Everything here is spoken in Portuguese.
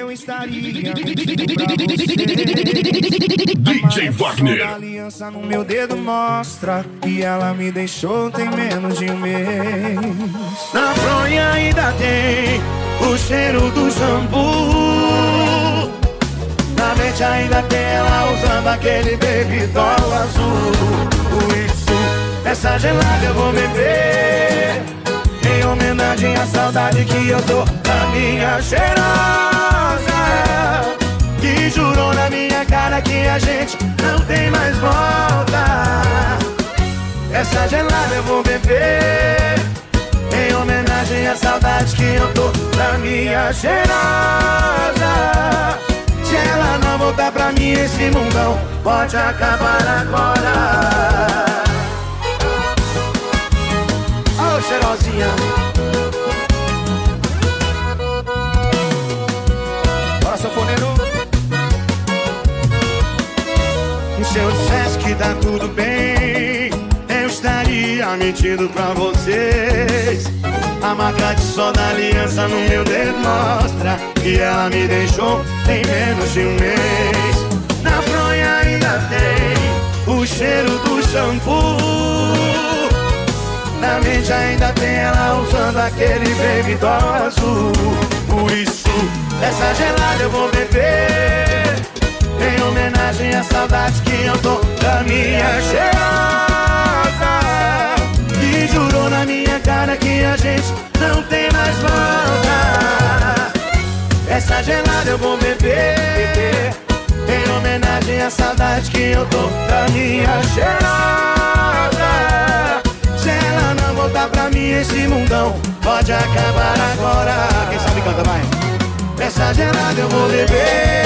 eu estaria mentindo pra você. DJ Wagner. A aliança no meu dedo mostra que ela me deixou tem menos de um mês. Na fronha ainda tem o cheiro do shampoo. Na mente ainda tem ela usando aquele baby doll azul. Por isso, essa gelada eu vou beber em homenagem à saudade que eu dou da minha cheirosa, que jurou na minha cara que a gente não tem mais volta. Essa gelada eu vou beber em homenagem à saudade que eu dou da minha cheirosa. Se ela não voltar pra mim, esse mundão pode acabar agora. Ô, cheirosinha. Bora, sanfoneiro. Se eu dissesse que tá tudo bem, eu estaria mentindo pra vocês. A marca de sol da aliança no meu dedo mostra que ela me deixou tem menos de um mês. Na fronha ainda tem o cheiro do shampoo. Na mente ainda tem ela usando aquele baby doll azul. Por isso, essa gelada eu vou beber em homenagem à saudade que eu dou da minha cheirosa, que jurou na minha cara que a gente não tem mais volta. Essa gelada eu vou beber em homenagem à saudade que eu dou da minha cheirosa. Se ela não voltar pra mim, esse mundão pode acabar agora. Quem sabe canta mais. Essa gelada eu vou beber